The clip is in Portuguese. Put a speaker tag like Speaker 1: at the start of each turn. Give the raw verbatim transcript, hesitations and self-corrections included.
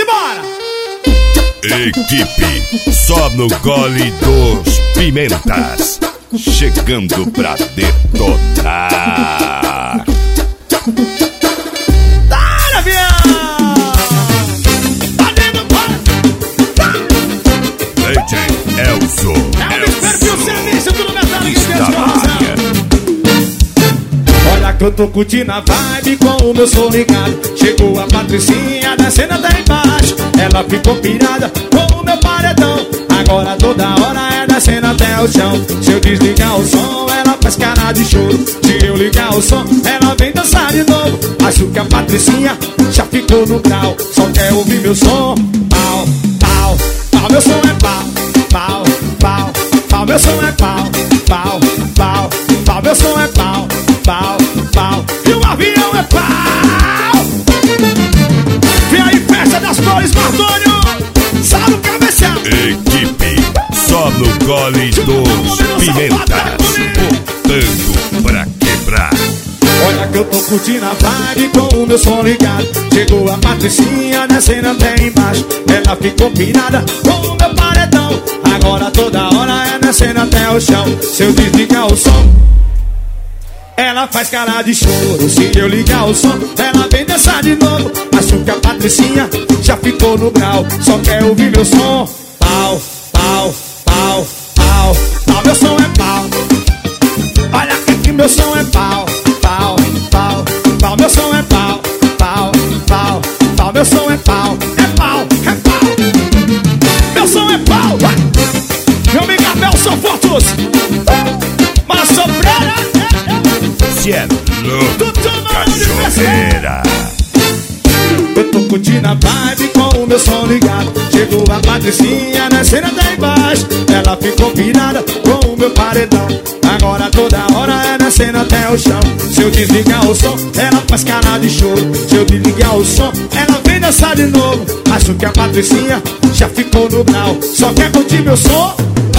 Speaker 1: Simbora!
Speaker 2: Equipe só no gole dos Pimentas, chegando pra detonar.
Speaker 1: Para, avião! Tá dentro, para!
Speaker 2: D J Elzo,
Speaker 1: É o perfil serviço do metal que
Speaker 2: está na área.
Speaker 1: Olha que eu tô curtindo a vibe com o meu som ligado. Chegou a Patricinha descendo até embaixo. Ela ficou pirada com o meu paredão. Agora toda hora é descendo até o chão. Se eu desligar o som, ela faz cara de choro. Se eu ligar o som, ela vem dançar de novo. Acho que a Patricinha já ficou no grau. Só quer ouvir meu som. Pau, pau, pau, meu som é pau. Pau, pau, pau, meu som é pau. Pau, pau, pau, meu som é pau. Pau, pau, e o avião é pau. Vem aí, festa das flores, Mardônio. Salve o cabeção.
Speaker 2: Equipe só no gole dos Pimentas, botando pra quebrar.
Speaker 1: Olha que eu tô curtindo a vibe com o meu som ligado. Chegou a Patricinha descendo até embaixo. Ela ficou pirada com o meu paredão. Agora toda hora é descendo até o chão. Se eu desligar o som, ela faz cara de choro. Se eu ligar o som, ela vem dançar de novo. Acho que a Patricinha já ficou no grau. Só quer ouvir meu som. Pau, pau, pau, pau, pau, meu som é pau. Olha aqui que meu som é pau. Pau, pau, pau, meu som é pau. Pau, pau, pau, meu som é pau. É pau, é pau. Meu som é pau. Meu amigo Abel, são fotos. Mas sobreira.
Speaker 2: Se é louco, cachorreira.
Speaker 1: Eu tô curtindo a vibe com o meu som ligado. Chegou a Patricinha descendo até embaixo. Ela ficou pirada com o meu paredão. Agora toda hora é descendo até o chão. Se eu desligar o som, ela faz cara de choro. Se eu desligar o som, ela vem dançar de novo. Acho que a Patricinha já ficou no grau. Só quer curtir meu som.